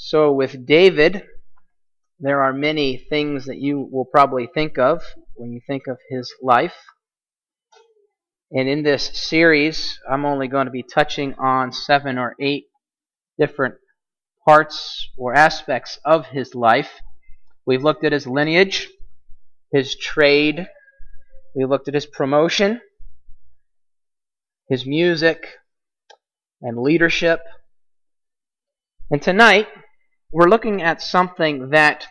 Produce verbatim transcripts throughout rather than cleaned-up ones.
So with David, there are many things that you will probably think of when you think of his life. And in this series, I'm only going to be touching on seven or eight different parts or aspects of his life. We've looked at his lineage, his trade, we looked at his promotion, his music, and leadership. And tonight, we're looking at something that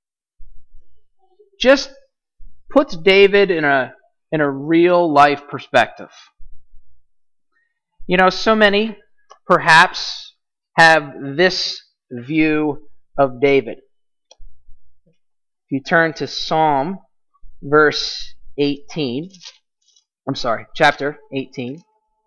just puts David in a in a real life perspective. You know, so many perhaps have this view of David. If you turn to Psalm verse eighteen, I'm sorry, chapter eighteen.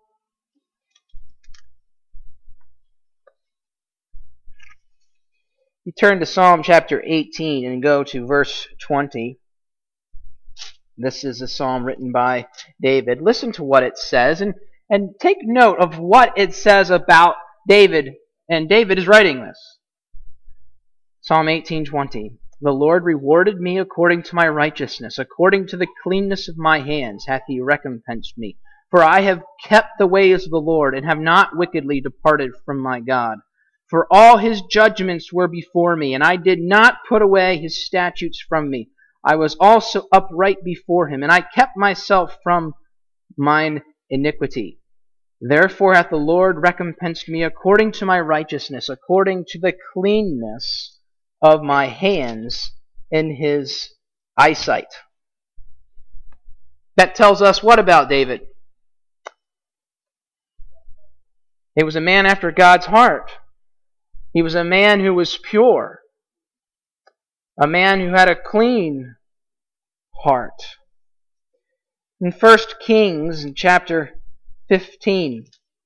You turn to Psalm chapter eighteen and go to verse twenty. This is a psalm written by David. Listen to what it says and, and take note of what it says about David. And David is writing this. Psalm eighteen twenty. The Lord rewarded me according to my righteousness, according to the cleanness of my hands hath he recompensed me. For I have kept the ways of the Lord, and have not wickedly departed from my God. For all his judgments were before me, and I did not put away his statutes from me. I was also upright before him, and I kept myself from mine iniquity. Therefore hath the Lord recompensed me according to my righteousness, according to the cleanness of my hands in his eyesight. That tells us what about David? He was a man after God's heart. He was a man who was pure. A man who had a clean heart. In First Kings in chapter fifteen,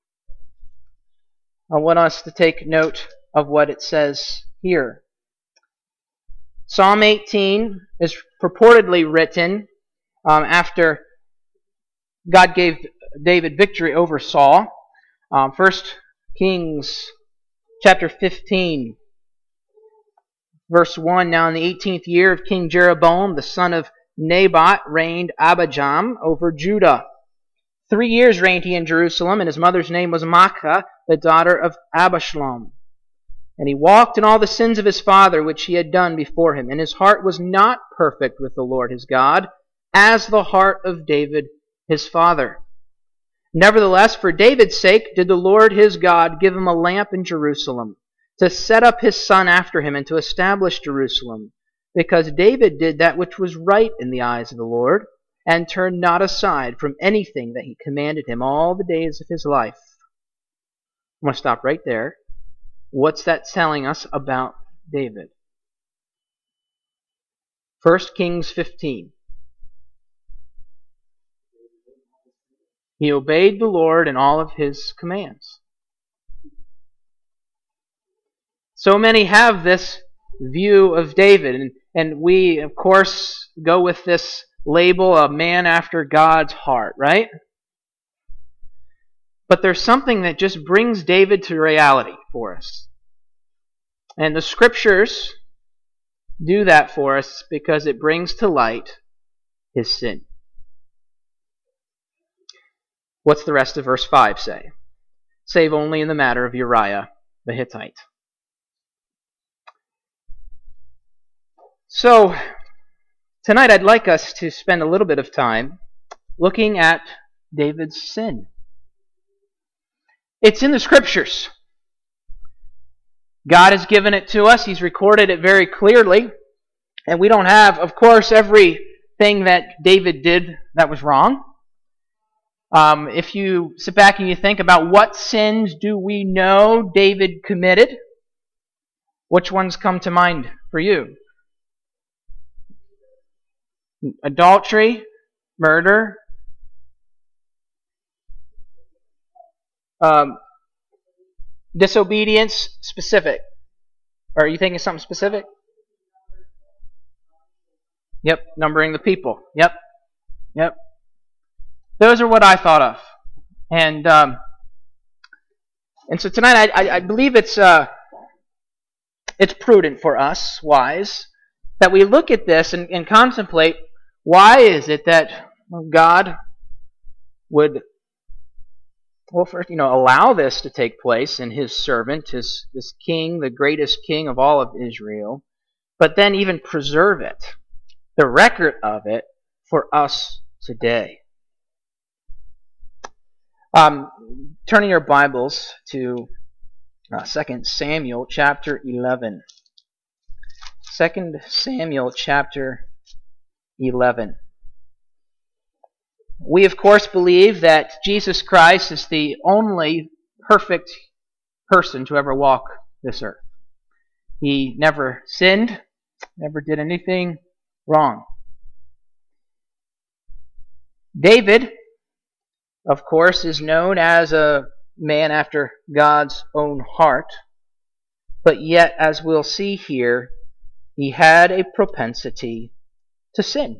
I want us to take note of what it says here. Psalm eighteen is purportedly written um, after God gave David victory over Saul. Um, First Kings chapter fifteen, verse one. Now in the eighteenth year of King Jeroboam, the son of Nebat, reigned Abijam over Judah. Three years reigned he in Jerusalem, and his mother's name was Maachah, the daughter of Abishalom. And he walked in all the sins of his father, which he had done before him. And his heart was not perfect with the Lord his God, as the heart of David his father. Nevertheless, for David's sake did the Lord his God give him a lamp in Jerusalem, to set up his son after him, and to establish Jerusalem, because David did that which was right in the eyes of the Lord, and turned not aside from anything that he commanded him all the days of his life. I'm going to stop right there. What's that telling us about David? First Kings fifteen. He obeyed the Lord in all of his commands. So many have this view of David, and, and we, of course, go with this label, a man after God's heart, right? But there's something that just brings David to reality for us. And the Scriptures do that for us because it brings to light his sin. What's the rest of verse five say? Save only in the matter of Uriah the Hittite. So, tonight I'd like us to spend a little bit of time looking at David's sin. It's in the Scriptures. God has given it to us. He's recorded it very clearly. And we don't have, of course, everything that David did that was wrong. Um, if you sit back and you think about what sins do we know David committed, which ones come to mind for you? Adultery, murder, um, disobedience, specific. Or are you thinking of something specific? Yep, numbering the people. Yep, yep. Those are what I thought of. And um, and so tonight I, I, I believe it's uh, it's prudent for us, wise, that we look at this and, and contemplate, why is it that God would, well, first, you know, allow this to take place in his servant, his this king, the greatest king of all of Israel, but then even preserve it, the record of it, for us today. Um, turning your Bibles to uh, Second Samuel chapter eleven. Second Samuel chapter eleven. We, of course, believe that Jesus Christ is the only perfect person to ever walk this earth. He never sinned, never did anything wrong. David, of course, is known as a man after God's own heart, but yet, as we'll see here, he had a propensity to sin.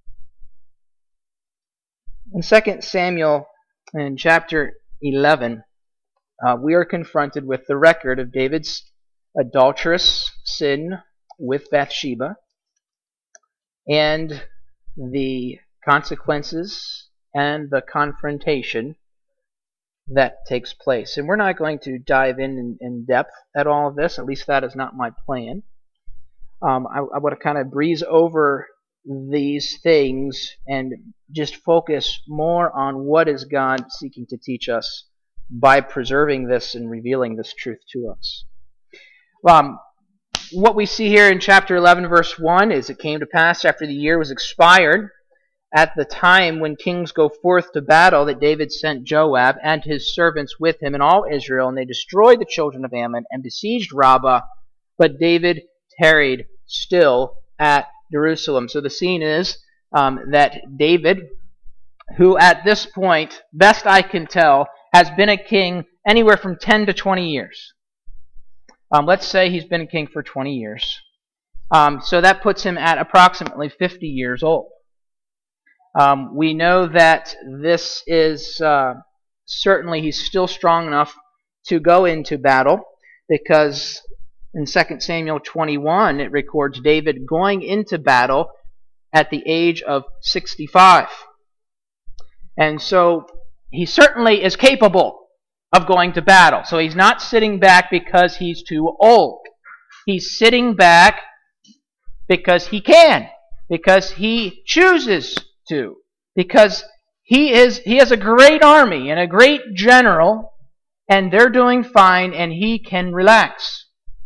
In Second Samuel, in chapter eleven, uh, we are confronted with the record of David's adulterous sin with Bathsheba and the consequences and the confrontation that takes place. And we're not going to dive in in, in depth at all of this, at least that is not my plan. Um, I, I want to kind of breeze over these things and just focus more on what is God seeking to teach us by preserving this and revealing this truth to us. Um, what we see here in chapter eleven, verse one, is it came to pass after the year was expired, at the time when kings go forth to battle, that David sent Joab and his servants with him and all Israel, and they destroyed the children of Ammon and besieged Rabbah, but David tarried still at Jerusalem. So the scene is um, that David, who at this point, best I can tell, has been a king anywhere from ten to twenty years. Um, let's say he's been a king for twenty years. Um, so that puts him at approximately fifty years old. Um, we know that this is uh, certainly he's still strong enough to go into battle, because in Second Samuel twenty-one it records David going into battle at the age of sixty-five. And so he certainly is capable of going to battle. So he's not sitting back because he's too old. He's sitting back because he can, because he chooses to, because he is he has a great army and a great general, and they're doing fine, and he can relax.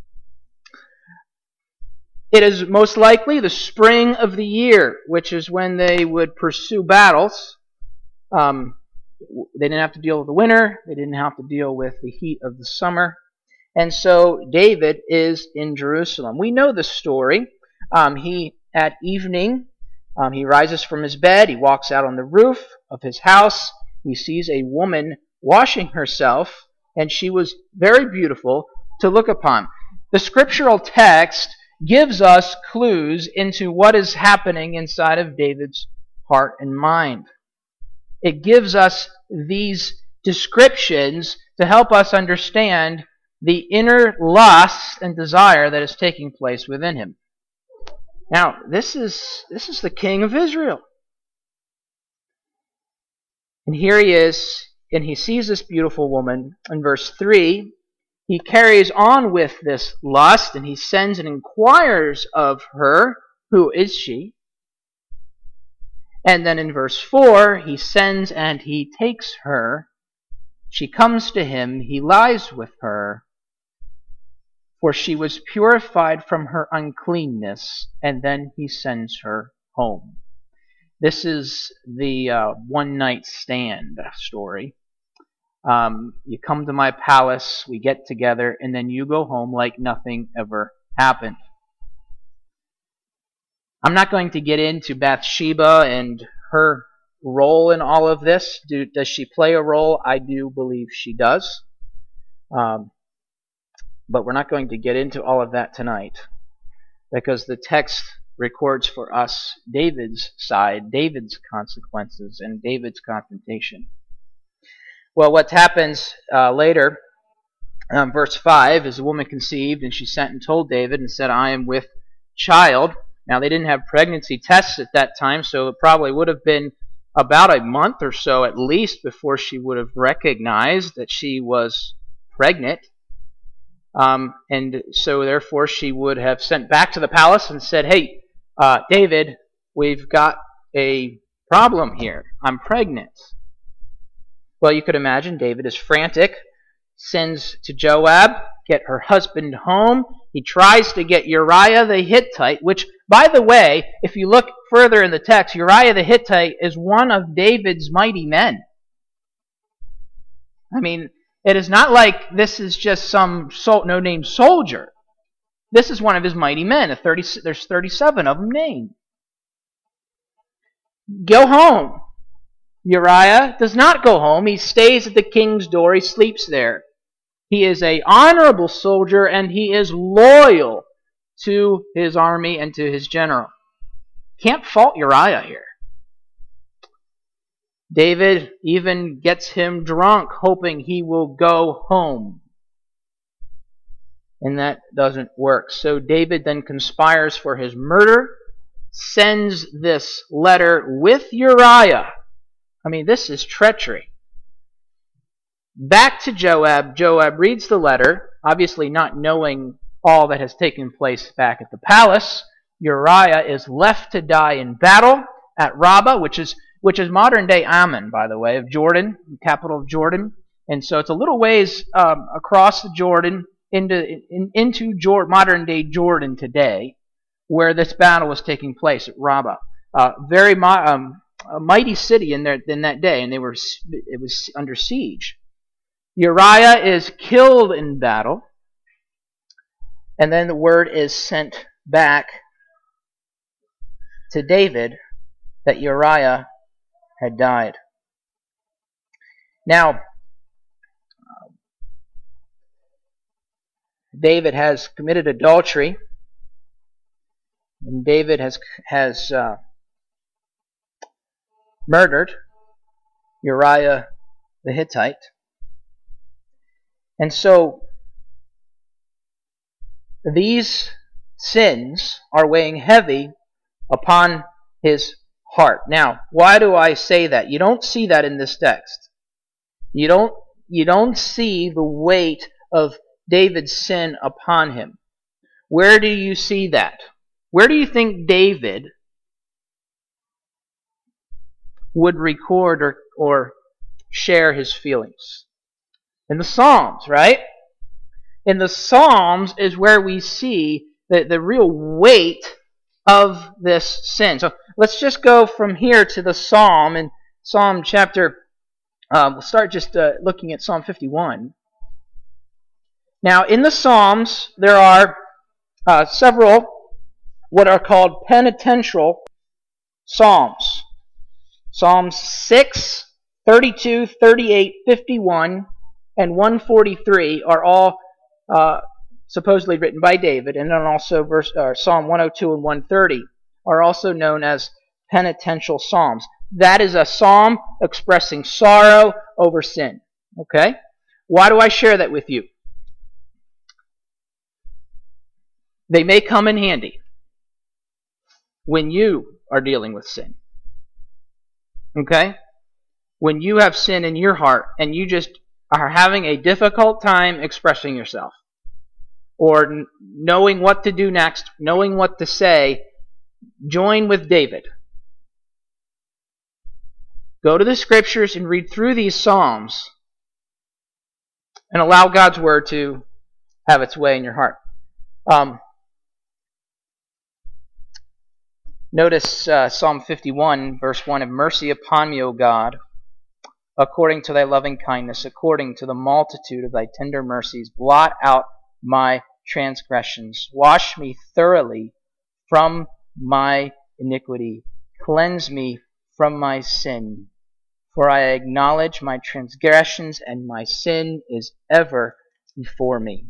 It is most likely the spring of the year, which is when they would pursue battles. Um, they didn't have to deal with the winter. They didn't have to deal with the heat of the summer. And so David is in Jerusalem. We know the story. Um, he, at evening, um, he rises from his bed. He walks out on the roof of his house. He sees a woman washing herself, and she was very beautiful to look upon. The scriptural text gives us clues into what is happening inside of David's heart and mind. It gives us these descriptions to help us understand the inner lust and desire that is taking place within him. Now, this is this is the king of Israel. And here he is, and he sees this beautiful woman. In verse three, he carries on with this lust, and he sends and inquires of her, who is she? And then in verse four, he sends and he takes her. She comes to him, he lies with her, for she was purified from her uncleanness, and then he sends her home. This is the uh, one-night stand story. Um, you come to my palace, we get together, and then you go home like nothing ever happened. I'm not going to get into Bathsheba and her role in all of this. Do, does she play a role? I do believe she does. Um, but we're not going to get into all of that tonight, because the text records for us David's side, David's consequences, and David's confrontation. Well, what happens uh, later Um, verse five, as the woman conceived, and she sent and told David and said, I am with child. Now, they didn't have pregnancy tests at that time, so it probably would have been about a month or so at least before she would have recognized that she was pregnant. Um, and so, therefore, she would have sent back to the palace and said, hey, uh, David, we've got a problem here. I'm pregnant. Well, you could imagine David is frantic, sends to Joab, get her husband home. He tries to get Uriah the Hittite, which, by the way, if you look further in the text, Uriah the Hittite is one of David's mighty men. I mean, it is not like this is just some no-name soldier. This is one of his mighty men. thirty, there's thirty-seven of them named. Go home. Uriah does not go home. He stays at the king's door. He sleeps there. He is an honorable soldier, and he is loyal to his army and to his general. Can't fault Uriah here. David even gets him drunk, hoping he will go home. And that doesn't work. So David then conspires for his murder, sends this letter with Uriah. I mean, this is treachery. Back to Joab. Joab reads the letter, obviously not knowing all that has taken place back at the palace. Uriah is left to die in battle at Rabbah, which is which is modern-day Ammon, by the way, of Jordan, the capital of Jordan. And so it's a little ways um, across the Jordan into in, into Jor- modern-day Jordan today, where this battle was taking place at Rabbah. Uh, very mo- um, a mighty city in there in that day, and they were it was under siege. Uriah is killed in battle, and then the word is sent back to David that Uriah had died. Now, David has committed adultery, and David has has uh, murdered Uriah the Hittite. And so these sins are weighing heavy upon his heart. Now, why do I say that? You don't see that in this text. You don't you don't see the weight of David's sin upon him. Where do you see that? Where do you think David would record or, or share his feelings? In the Psalms, right? In the Psalms is where we see the, the real weight of this sin. So let's just go from here to the Psalm. In Psalm chapter, uh, we'll start just uh, looking at Psalm fifty-one. Now, in the Psalms, there are uh, several what are called penitential psalms. Psalms six, thirty-two, thirty-eight, fifty-one, and one forty-three are all uh, supposedly written by David, and then also verse, uh, Psalm one oh two and one thirty are also known as penitential psalms. That is a psalm expressing sorrow over sin. Okay? Why do I share that with you? They may come in handy when you are dealing with sin. Okay? When you have sin in your heart and you just are having a difficult time expressing yourself, or n- knowing what to do next, knowing what to say, join with David. Go to the Scriptures and read through these Psalms and allow God's Word to have its way in your heart. Um, notice uh, Psalm fifty-one, verse one, Have mercy upon me, O God, according to thy loving kindness, according to the multitude of thy tender mercies, blot out my transgressions. Wash me thoroughly from my iniquity. Cleanse me from my sin. For I acknowledge my transgressions, and my sin is ever before me.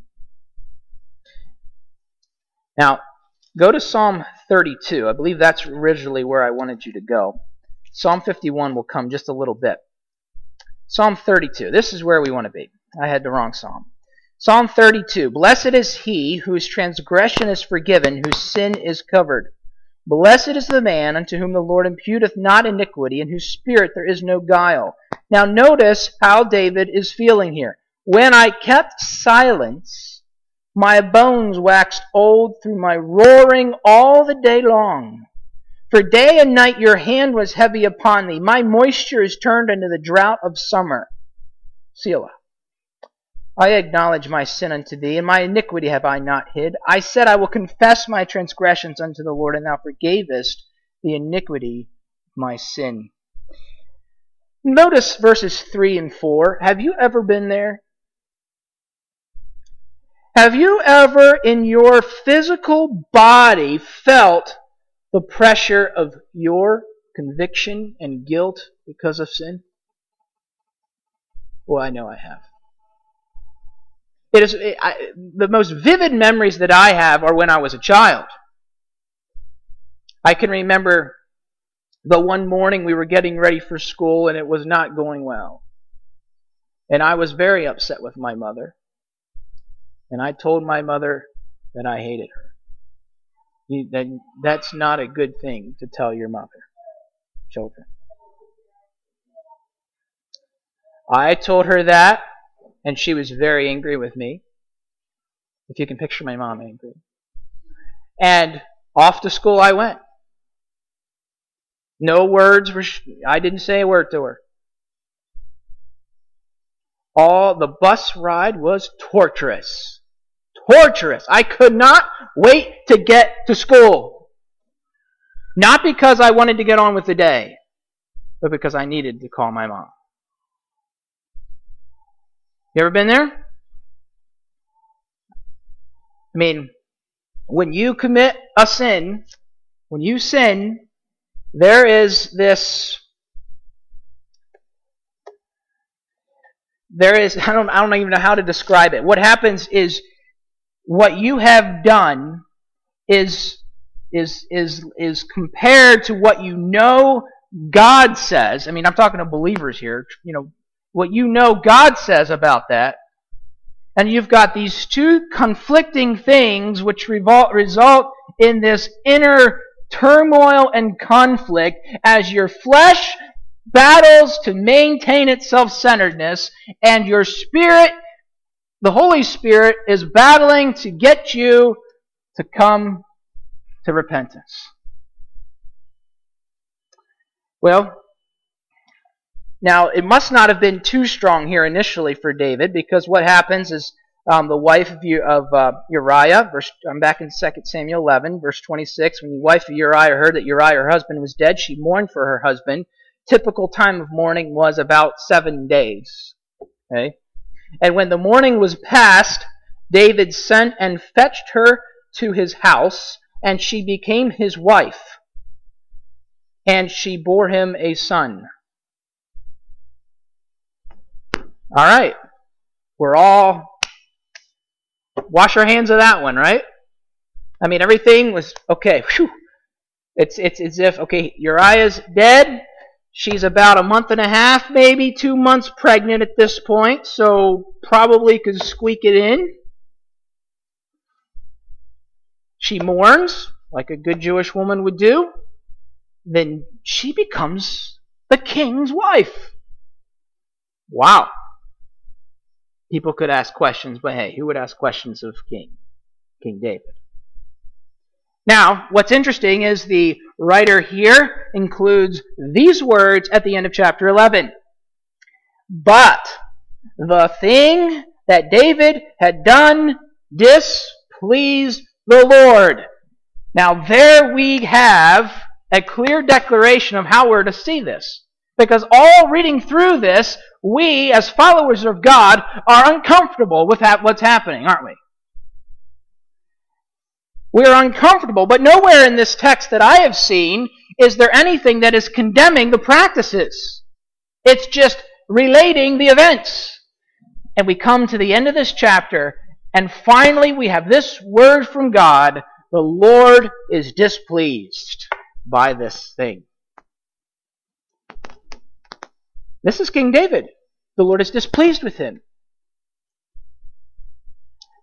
Now, go to Psalm thirty-two. I believe that's originally where I wanted you to go. Psalm fifty-one will come just a little bit. Psalm thirty-two. This is where we want to be. I had the wrong psalm. Psalm thirty-two. Blessed is he whose transgression is forgiven, whose sin is covered. Blessed is the man unto whom the Lord imputeth not iniquity, in whose spirit there is no guile. Now notice how David is feeling here. When I kept silence, my bones waxed old through my roaring all the day long. For day and night your hand was heavy upon me. My moisture is turned into the drought of summer. Selah. I acknowledge my sin unto thee, and my iniquity have I not hid. I said, I will confess my transgressions unto the Lord, and thou forgavest the iniquity of my sin. Notice verses three and four. Have you ever been there? Have you ever in your physical body felt the pressure of your conviction and guilt because of sin? Well, I know I have. It is it, I, the most vivid memories that I have are when I was a child. I can remember the one morning we were getting ready for school and it was not going well. And I was very upset with my mother. And I told my mother that I hated her. You, that, that's not a good thing to tell your mother, children. I told her that, and she was very angry with me. If you can picture my mom angry. And off to school I went. No words were, I didn't say a word to her. All the bus ride was torturous. Torturous. I could not wait to get to school. Not because I wanted to get on with the day, but because I needed to call my mom. You ever been there? I mean, when you commit a sin, when you sin, there is this, there is, I don't, I don't even know how to describe it. What happens is, what you have done is, is, is, is compared to what you know God says. I mean, I'm talking to believers here. You know, what you know God says about that. And you've got these two conflicting things which revol- result in this inner turmoil and conflict as your flesh battles to maintain its self-centeredness and your spirit, the Holy Spirit, is battling to get you to come to repentance. Well, now it must not have been too strong here initially for David, because what happens is um, the wife of, of uh, Uriah, verse, I'm back in Second Samuel eleven, verse twenty-six, when the wife of Uriah heard that Uriah, her husband, was dead, she mourned for her husband. Typical time of mourning was about seven days. Okay? And when the mourning was past, David sent and fetched her to his house, and she became his wife. And she bore him a son. All right. We're all, wash our hands of that one, right? I mean, everything was, okay, whew. It's, it's as if, okay, Uriah's dead. She's about a month and a half, maybe two months pregnant at this point, so probably could squeak it in. She mourns, like a good Jewish woman would do. Then she becomes the king's wife. Wow. People could ask questions, but hey, who would ask questions of King? King David. Now, what's interesting is the writer here includes these words at the end of chapter eleven. But the thing that David had done displeased the Lord. Now, there we have a clear declaration of how we're to see this. Because all reading through this, we, as followers of God, are uncomfortable with what's happening, aren't we? We are uncomfortable, but nowhere in this text that I have seen is there anything that is condemning the practices. It's just relating the events. And we come to the end of this chapter, and finally we have this word from God: the Lord is displeased by this thing. This is King David. The Lord is displeased with him.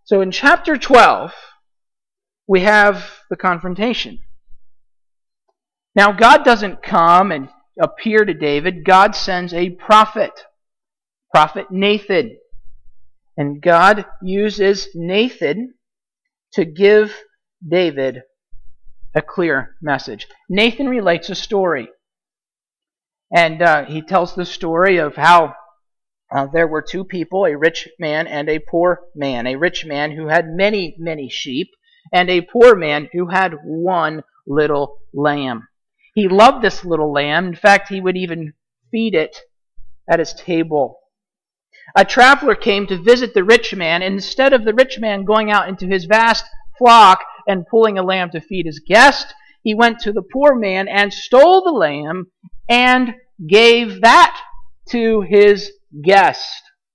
So in chapter twelve, we have the confrontation. Now, God doesn't come and appear to David. God sends a prophet, prophet Nathan. And God uses Nathan to give David a clear message. Nathan relates a story. And uh, he tells the story of how uh, there were two people, a rich man and a poor man. A rich man who had many, many sheep, and a poor man who had one little lamb. He loved this little lamb. In fact, he would even feed it at his table. A traveler came to visit the rich man, and instead of the rich man going out into his vast flock and pulling a lamb to feed his guest, he went to the poor man and stole the lamb and gave that to his guest.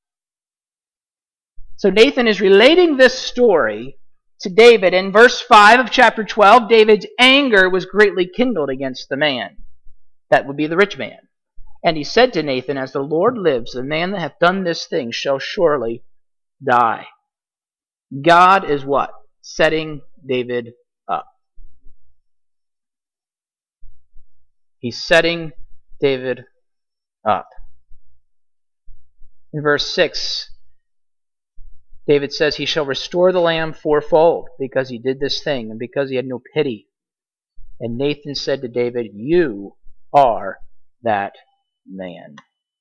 So Nathan is relating this story to David. In verse five of chapter twelve, David's anger was greatly kindled against the man. That would be the rich man. And he said to Nathan, "As the Lord lives, the man that hath done this thing shall surely die." God is what? Setting David up. He's setting David up. In verse six, David says, "He shall restore the lamb fourfold, because he did this thing, and because he had no pity." And Nathan said to David, "You are that man."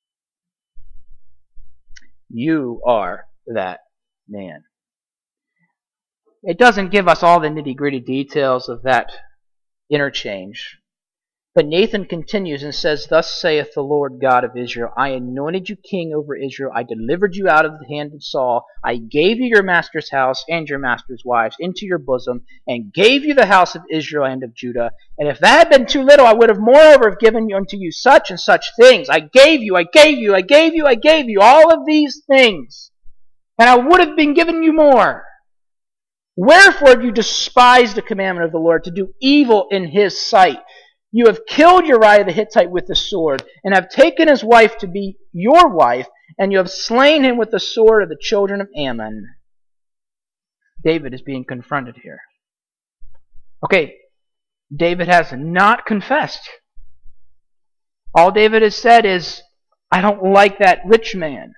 You are that man. It doesn't give us all the nitty-gritty details of that interchange. But Nathan continues and says, "Thus saith the Lord God of Israel, I anointed you king over Israel. I delivered you out of the hand of Saul. I gave you your master's house and your master's wives into your bosom, and gave you the house of Israel and of Judah. And if that had been too little, I would have moreover have given unto you such and such things. I gave you, I gave you, I gave you, I gave you all of these things, and I would have been given you more. Wherefore have you despised the commandment of the Lord, to do evil in his sight? You have killed Uriah the Hittite with the sword, and have taken his wife to be your wife, and you have slain him with the sword of the children of Ammon." David is being confronted here. Okay, David has not confessed. All David has said is, "I don't like that rich man."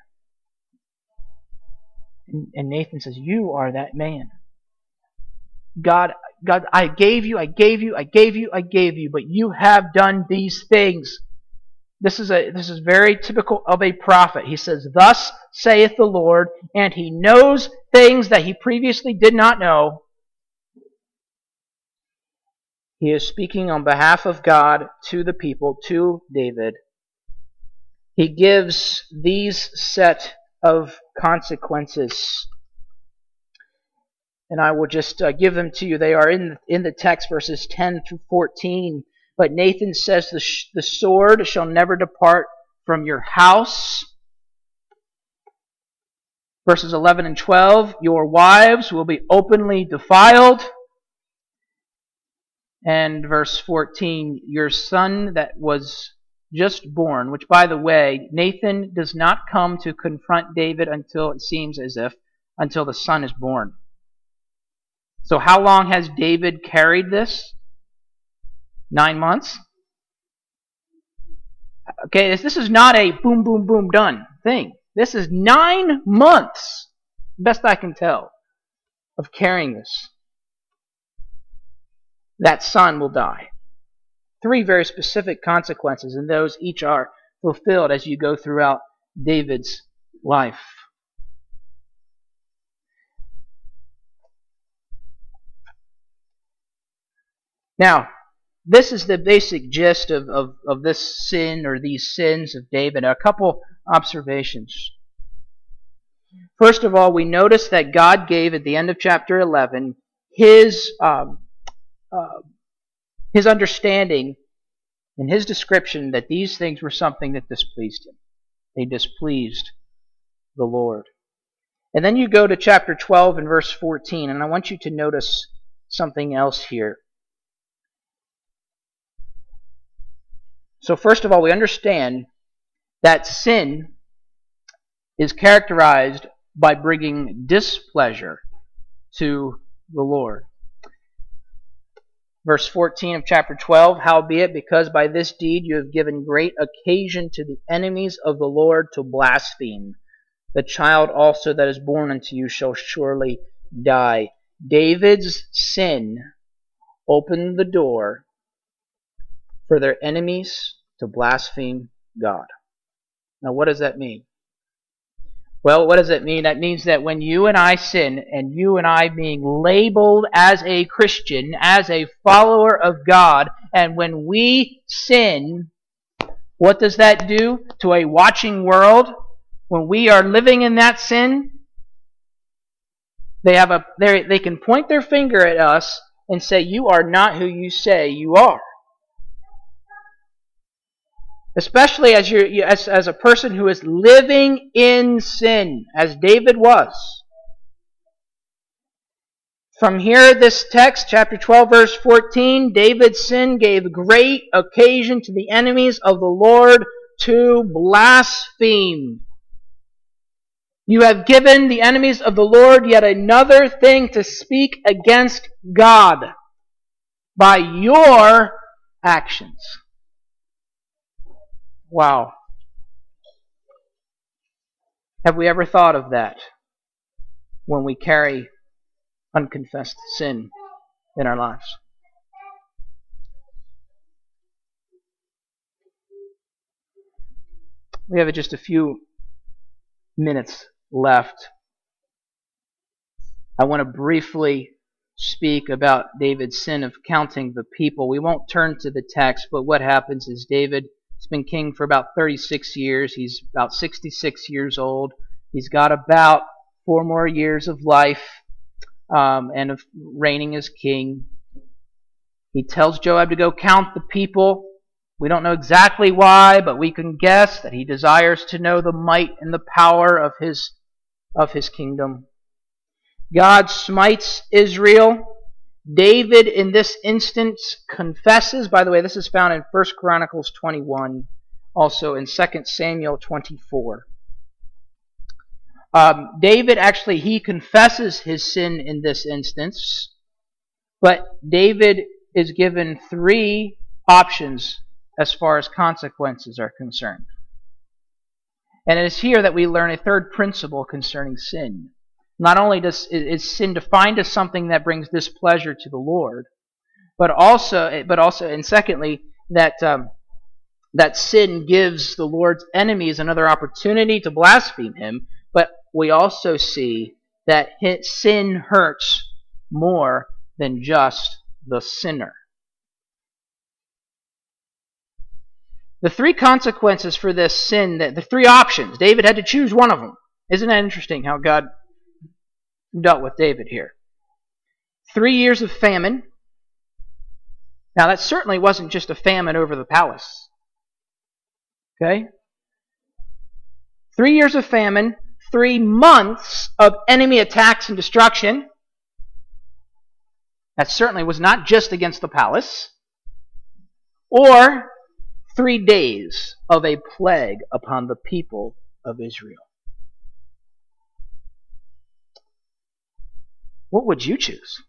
And Nathan says, "You are that man. God, God, I gave you, I gave you, I gave you, I gave you, but you have done these things." This is a this is very typical of a prophet. He says, "Thus saith the Lord," and he knows things that he previously did not know. He is speaking on behalf of God to the people, to David. He gives these set of consequences. And I will just uh, give them to you. They are in, in the text, verses ten through fourteen. But Nathan says, the, sh- the sword shall never depart from your house. Verses eleven and twelve, your wives will be openly defiled. And verse fourteen, your son that was just born, which by the way, Nathan does not come to confront David until it seems as if, until the son is born. So how long has David carried this? Nine months? Okay, this, this is not a boom, boom, boom, done thing. This is nine months, best I can tell, of carrying this. That son will die. Three very specific consequences, and those each are fulfilled as you go throughout David's life. Now, this is the basic gist of, of, of this sin or these sins of David. A couple observations. First of all, we notice that God gave at the end of chapter eleven his, um, uh, his understanding and his description that these things were something that displeased him. They displeased the Lord. And then you go to chapter twelve and verse fourteen, and I want you to notice something else here. So first of all, we understand that sin is characterized by bringing displeasure to the Lord. Verse fourteen of chapter twelve, howbeit, because by this deed you have given great occasion to the enemies of the Lord to blaspheme, the child also that is born unto you shall surely die. David's sin opened the door for their enemies to blaspheme God. Now, what does that mean? Well, what does it mean? That means that when you and I sin, and you and I being labeled as a Christian, as a follower of God, and when we sin, what does that do to a watching world? When we are living in that sin, they have a they they can point their finger at us and say, "You are not who you say you are." Especially as you as as a person who is living in sin, as David was. From here, this text, chapter twelve, verse fourteen, David's sin gave great occasion to the enemies of the Lord to blaspheme. You have given the enemies of the Lord yet another thing to speak against God by your actions. Wow. Have we ever thought of that when we carry unconfessed sin in our lives? We have just a few minutes left. I want to briefly speak about David's sin of counting the people. We won't turn to the text, but what happens is David has been king for about thirty-six years. He's about sixty-six years old. He's got about four more years of life um, and of reigning as king. He tells Joab to go count the people. We don't know exactly why, but we can guess that he desires to know the might and the power of his, of his kingdom. God smites Israel. David, in this instance, confesses. By the way, this is found in First Chronicles twenty-one, also in Second Samuel twenty-four. Um, David, actually, he confesses his sin in this instance, but David is given three options as far as consequences are concerned. And it is here that we learn a third principle concerning sin. Not only does is sin defined as something that brings displeasure to the Lord, but also, but also, and secondly, that um, that sin gives the Lord's enemies another opportunity to blaspheme Him. But we also see that sin hurts more than just the sinner. The three consequences for this sin, the three options, David had to choose one of them. Isn't that interesting how God dealt with David here? Three years of famine. Now that certainly wasn't just a famine over the palace. Okay? Three years of famine, three months of enemy attacks and destruction. That certainly was not just against the palace. Or three days of a plague upon the people of Israel. What would you choose?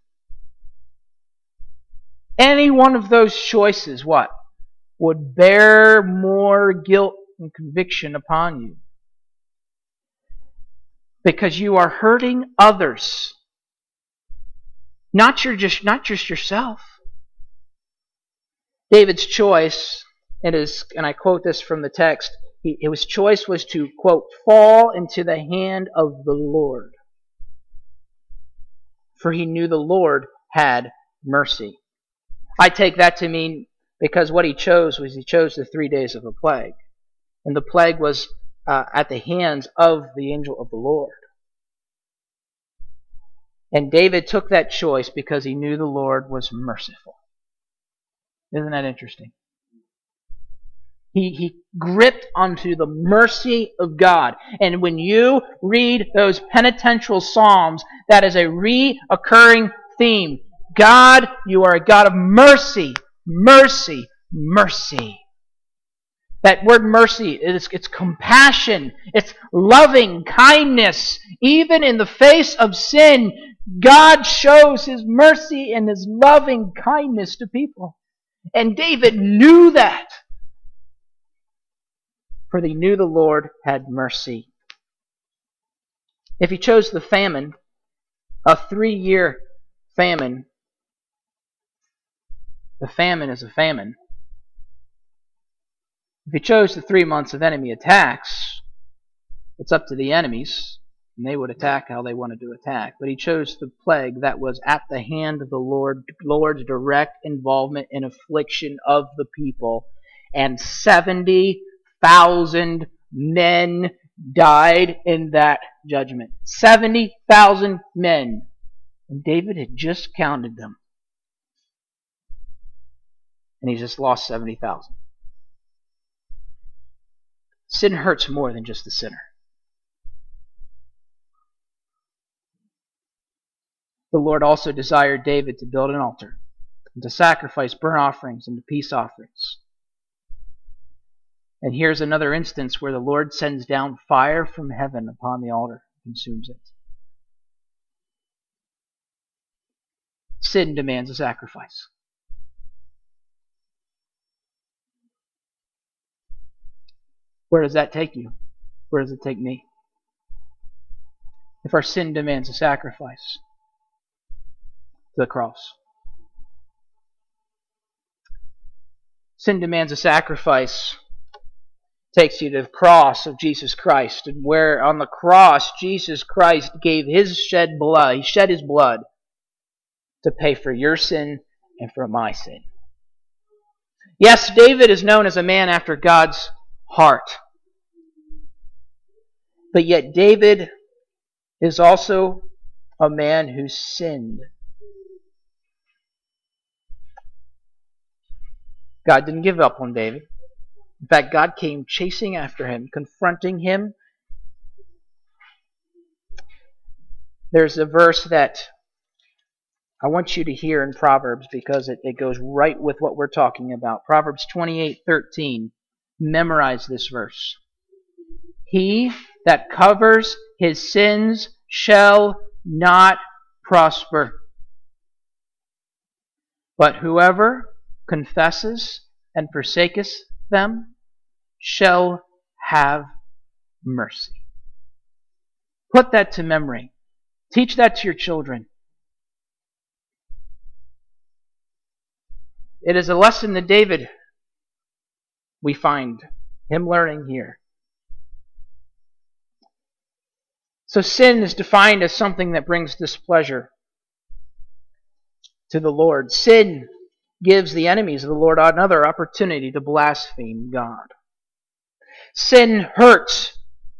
Any one of those choices, what? Would bear more guilt and conviction upon you. Because you are hurting others. Not, your, just, not just yourself. David's choice, it is, and I quote this from the text, he, his choice was to, quote, fall into the hand of the Lord. For he knew the Lord had mercy. I take that to mean because what he chose was he chose the three days of a plague. And the plague was uh, at the hands of the angel of the Lord. And David took that choice because he knew the Lord was merciful. Isn't that interesting? He, he gripped onto the mercy of God. And when you read those penitential psalms, that is a reoccurring theme. God, you are a God of mercy, mercy, mercy. That word mercy, it's, it's compassion, it's loving kindness. Even in the face of sin, God shows His mercy and His loving kindness to people. And David knew that. For he knew the Lord had mercy. If he chose the famine, a three-year famine, the famine is a famine. If he chose the three months of enemy attacks, it's up to the enemies, and they would attack how they wanted to attack. But he chose the plague that was at the hand of the Lord, Lord's direct involvement in affliction of the people. And seventy thousand men died in that judgment. seventy thousand men. And David had just counted them. And he just lost seventy thousand. Sin hurts more than just the sinner. The Lord also desired David to build an altar and to sacrifice burnt offerings and peace offerings. And here's another instance where the Lord sends down fire from heaven upon the altar and consumes it. Sin demands a sacrifice. Where does that take you? Where does it take me? If our sin demands a sacrifice, to the cross. Sin demands a sacrifice. Takes you to the cross of Jesus Christ, and where on the cross Jesus Christ gave His shed blood, He shed His blood to pay for your sin and for my sin. Yes, David is known as a man after God's heart. But yet David is also a man who sinned. God didn't give up on David. In fact, God came chasing after him, confronting him. There's a verse that I want you to hear in Proverbs because it, it goes right with what we're talking about. Proverbs twenty-eight thirteen. Memorize this verse. He that covers his sins shall not prosper. But whoever confesses and forsaketh them shall have mercy. Put that to memory. Teach that to your children. It is a lesson that David, we find him learning here. So sin is defined as something that brings displeasure to the Lord. Sin gives the enemies of the Lord another opportunity to blaspheme God. Sin hurts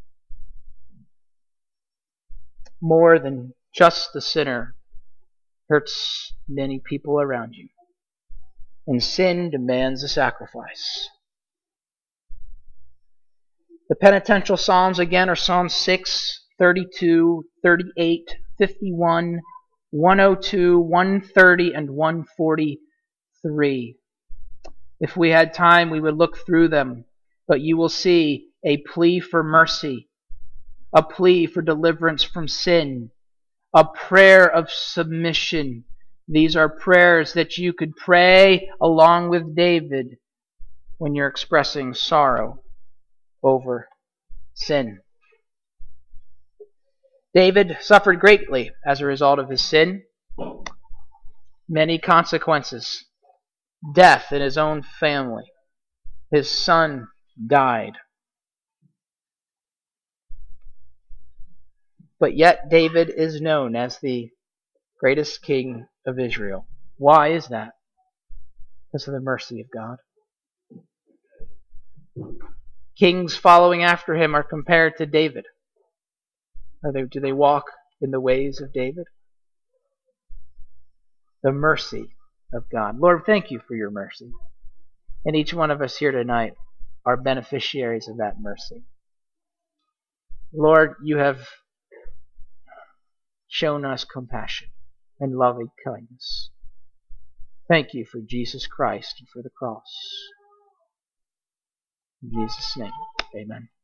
more than just the sinner. Hurts many people around you. And sin demands a sacrifice. The penitential psalms again are Psalm six, thirty-two, thirty-eight, fifty-one, one oh two, one thirty, and one forty-three. If we had time, we would look through them, but you will see a plea for mercy, a plea for deliverance from sin, a prayer of submission. These are prayers that you could pray along with David when you're expressing sorrow over sin. David suffered greatly as a result of his sin. Many consequences. Death in his own family. His son died. But yet David is known as the greatest king of Israel. Why is that? Because of the mercy of God. Kings following after him are compared to David. Are they, do they walk in the ways of David? The mercy of God. Lord, thank you for your mercy. And each one of us here tonight are beneficiaries of that mercy. Lord, you have shown us compassion and loving kindness. Thank you for Jesus Christ and for the cross. In Jesus' name, amen.